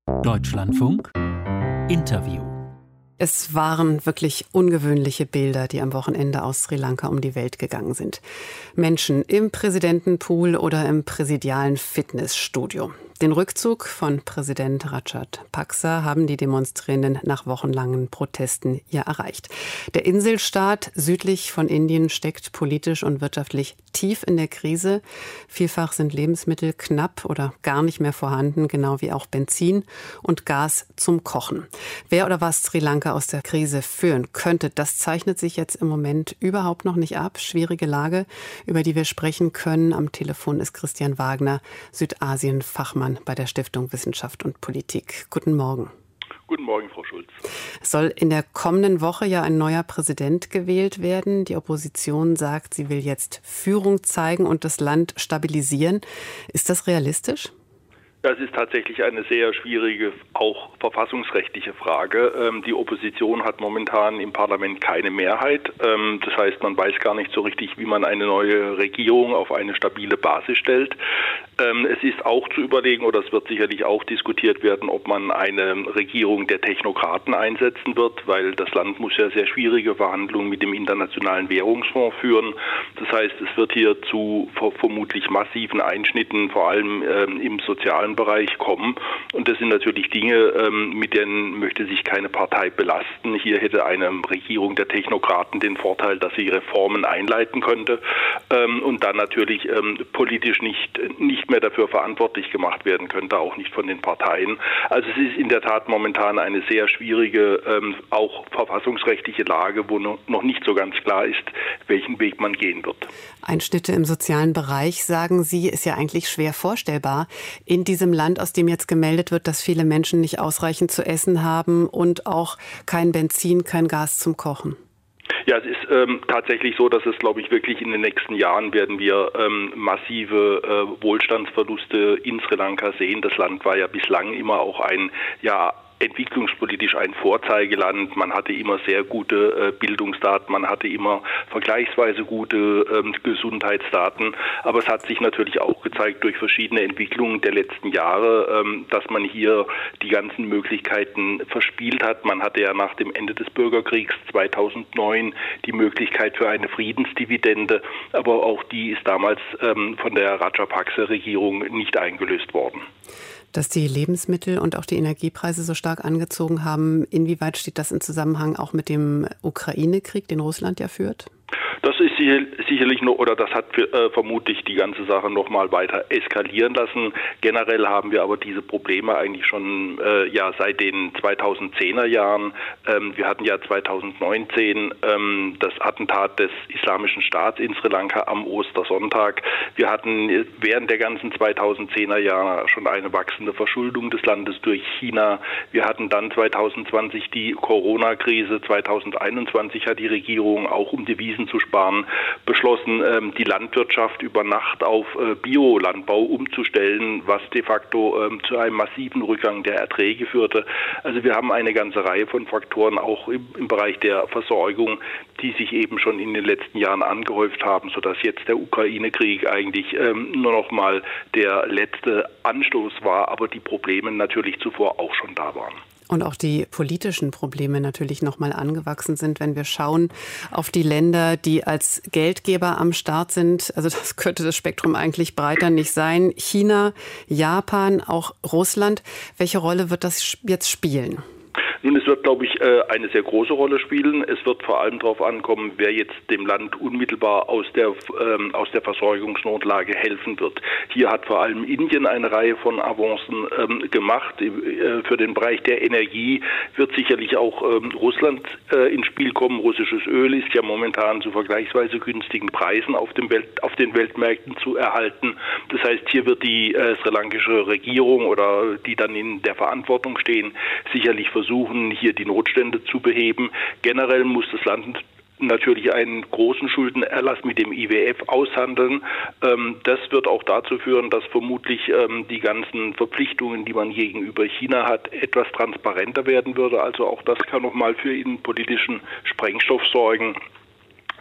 Deutschlandfunk Interview. Es waren wirklich ungewöhnliche Bilder, die am Wochenende aus Sri Lanka um die Welt gegangen sind. Menschen im Präsidentenpool oder im präsidialen Fitnessstudio. Den Rückzug von Präsident Rajapaksa haben die Demonstrierenden nach wochenlangen Protesten ja erreicht. Der Inselstaat südlich von Indien steckt politisch und wirtschaftlich tief in der Krise. Vielfach sind Lebensmittel knapp oder gar nicht mehr vorhanden, genau wie auch Benzin und Gas zum Kochen. Wer oder was Sri Lanka aus der Krise führen könnte, das zeichnet sich jetzt im Moment überhaupt noch nicht ab. Schwierige Lage, über die wir sprechen können. Am Telefon ist Christian Wagner, Südasien-Fachmann bei der Stiftung Wissenschaft und Politik. Guten Morgen. Guten Morgen, Frau Schulz. Es soll in der kommenden Woche ja ein neuer Präsident gewählt werden. Die Opposition sagt, sie will jetzt Führung zeigen und das Land stabilisieren. Ist das realistisch? Das ist tatsächlich eine sehr schwierige, auch verfassungsrechtliche Frage. Die Opposition hat momentan im Parlament keine Mehrheit. Das heißt, man weiß gar nicht so richtig, wie man eine neue Regierung auf eine stabile Basis stellt. Es ist auch zu überlegen, oder es wird sicherlich auch diskutiert werden, ob man eine Regierung der Technokraten einsetzen wird, weil das Land muss ja sehr schwierige Verhandlungen mit dem Internationalen Währungsfonds führen. Das heißt, es wird hier zu vermutlich massiven Einschnitten, vor allem im sozialen Bereich kommen. Und das sind natürlich Dinge, mit denen möchte sich keine Partei belasten. Hier hätte eine Regierung der Technokraten den Vorteil, dass sie Reformen einleiten könnte und dann natürlich politisch nicht mehr dafür verantwortlich gemacht werden könnte, auch nicht von den Parteien. Also es ist in der Tat momentan eine sehr schwierige, auch verfassungsrechtliche Lage, wo noch nicht so ganz klar ist, welchen Weg man gehen wird. Einschnitte im sozialen Bereich, sagen Sie, ist ja eigentlich schwer vorstellbar. In diesem Land, aus dem jetzt gemeldet wird, dass viele Menschen nicht ausreichend zu essen haben und auch kein Benzin, kein Gas zum Kochen. Ja, es ist tatsächlich so, dass es, glaube ich, wirklich in den nächsten Jahren werden wir massive Wohlstandsverluste in Sri Lanka sehen. Das Land war ja bislang immer auch entwicklungspolitisch ein Vorzeigeland. Man hatte immer sehr gute Bildungsdaten, man hatte immer vergleichsweise gute Gesundheitsdaten. Aber es hat sich natürlich auch gezeigt durch verschiedene Entwicklungen der letzten Jahre, dass man hier die ganzen Möglichkeiten verspielt hat. Man hatte ja nach dem Ende des Bürgerkriegs 2009 die Möglichkeit für eine Friedensdividende, aber auch die ist damals von der Rajapaksa-Regierung nicht eingelöst worden. Dass die Lebensmittel und auch die Energiepreise so stark angezogen haben, inwieweit steht das in Zusammenhang auch mit dem Ukraine-Krieg, den Russland ja führt? Das ist sicherlich noch, oder das hat vermutlich die ganze Sache noch mal weiter eskalieren lassen. Generell haben wir aber diese Probleme eigentlich schon seit den 2010er Jahren. Wir hatten ja 2019 das Attentat des Islamischen Staats in Sri Lanka am Ostersonntag. Wir hatten während der ganzen 2010er Jahre schon eine wachsende Verschuldung des Landes durch China. Wir hatten dann 2020 die Corona-Krise. 2021 hat die Regierung auch, um Devisen zu sparen, beschlossen, die Landwirtschaft über Nacht auf Biolandbau umzustellen, was de facto zu einem massiven Rückgang der Erträge führte. Also wir haben eine ganze Reihe von Faktoren auch im Bereich der Versorgung, die sich eben schon in den letzten Jahren angehäuft haben, sodass jetzt der Ukraine-Krieg eigentlich nur noch mal der letzte Anstoß war, aber die Probleme natürlich zuvor auch schon da waren. Und auch die politischen Probleme natürlich noch mal angewachsen sind, wenn wir schauen auf die Länder, die als Geldgeber am Start sind. Also das könnte das Spektrum eigentlich breiter nicht sein. China, Japan, auch Russland. Welche Rolle wird das jetzt spielen? Nun, es wird, glaube ich, eine sehr große Rolle spielen. Es wird vor allem darauf ankommen, wer jetzt dem Land unmittelbar aus der Versorgungsnotlage helfen wird. Hier hat vor allem Indien eine Reihe von Avancen gemacht. Für den Bereich der Energie wird sicherlich auch Russland ins Spiel kommen. Russisches Öl ist ja momentan zu vergleichsweise günstigen Preisen auf den Weltmärkten zu erhalten. Das heißt, hier wird die sri lankische Regierung oder die dann in der Verantwortung stehen, sicherlich versuchen, hier die Notstände zu beheben. Generell muss das Land natürlich einen großen Schuldenerlass mit dem IWF aushandeln. Das wird auch dazu führen, dass vermutlich die ganzen Verpflichtungen, die man gegenüber China hat, etwas transparenter werden würde. Also auch das kann nochmal für innenpolitischen Sprengstoff sorgen.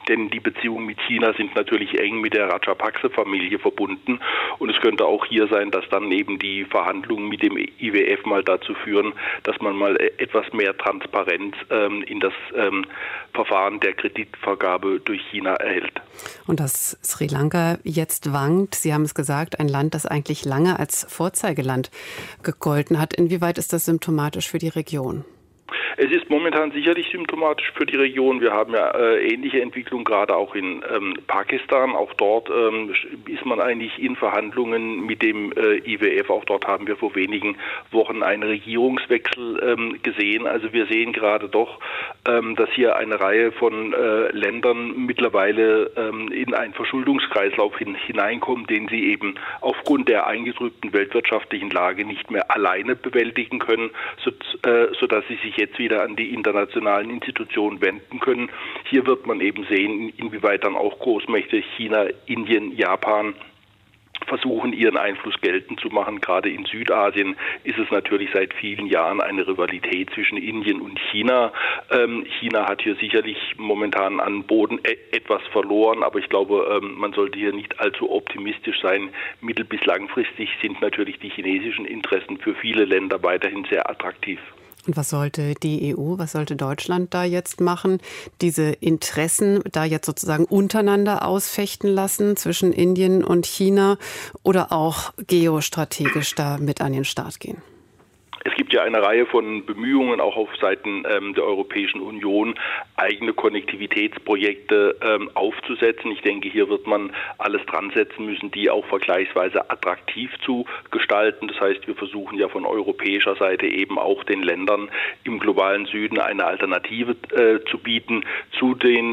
Denn die Beziehungen mit China sind natürlich eng mit der Rajapakse-Familie verbunden. Und es könnte auch hier sein, dass dann eben die Verhandlungen mit dem IWF mal dazu führen, dass man mal etwas mehr Transparenz in das Verfahren der Kreditvergabe durch China erhält. Und dass Sri Lanka jetzt wankt, Sie haben es gesagt, ein Land, das eigentlich lange als Vorzeigeland gegolten hat. Inwieweit ist das symptomatisch für die Region? Es ist momentan sicherlich symptomatisch für die Region. Wir haben ja ähnliche Entwicklungen, gerade auch in Pakistan. Auch dort ist man eigentlich in Verhandlungen mit dem IWF. Auch dort haben wir vor wenigen Wochen einen Regierungswechsel gesehen. Also wir sehen gerade doch, dass hier eine Reihe von Ländern mittlerweile in einen Verschuldungskreislauf hineinkommt, den sie eben aufgrund der eingetrübten weltwirtschaftlichen Lage nicht mehr alleine bewältigen können, sodass sie sich jetzt wieder an die internationalen Institutionen wenden können. Hier wird man eben sehen, inwieweit dann auch Großmächte China, Indien, Japan versuchen, ihren Einfluss geltend zu machen. Gerade in Südasien ist es natürlich seit vielen Jahren eine Rivalität zwischen Indien und China. China hat hier sicherlich momentan an Boden etwas verloren, aber ich glaube, man sollte hier nicht allzu optimistisch sein. Mittel- bis langfristig sind natürlich die chinesischen Interessen für viele Länder weiterhin sehr attraktiv. Und was sollte die EU, was sollte Deutschland da jetzt machen? Diese Interessen da jetzt sozusagen untereinander ausfechten lassen zwischen Indien und China oder auch geostrategisch da mit an den Start gehen? Es gibt ja eine Reihe von Bemühungen auch auf Seiten der Europäischen Union, eigene Konnektivitätsprojekte aufzusetzen. Ich denke, hier wird man alles dran setzen müssen, die auch vergleichsweise attraktiv zu gestalten. Das heißt, wir versuchen ja von europäischer Seite eben auch den Ländern im globalen Süden eine Alternative zu bieten zu den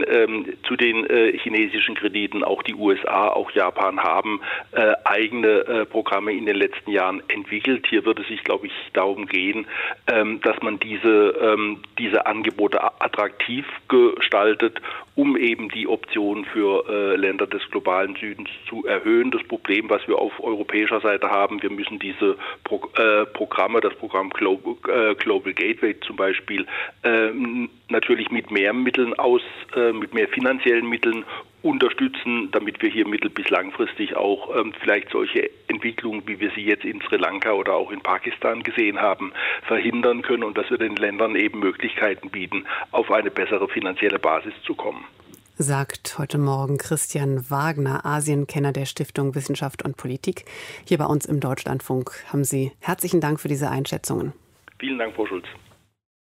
chinesischen Krediten. Auch die USA, auch Japan haben eigene Programme in den letzten Jahren entwickelt. Hier würde es sich, glaube ich, darum gehen, dass man diese Angebote attraktiv gestaltet, um eben die Optionen für Länder des globalen Südens zu erhöhen. Das Problem, was wir auf europäischer Seite haben, wir müssen diese Programme, das Programm Global Gateway zum Beispiel, natürlich mit mehr Mitteln mit mehr finanziellen Mitteln unterstützen, damit wir hier mittel- bis langfristig auch vielleicht solche Entwicklungen, wie wir sie jetzt in Sri Lanka oder auch in Pakistan gesehen haben, verhindern können und dass wir den Ländern eben Möglichkeiten bieten, auf eine bessere finanzielle Basis zu kommen. Sagt heute Morgen Christian Wagner, Asienkenner der Stiftung Wissenschaft und Politik. Hier bei uns im Deutschlandfunk haben Sie herzlichen Dank für diese Einschätzungen. Vielen Dank, Frau Schulz.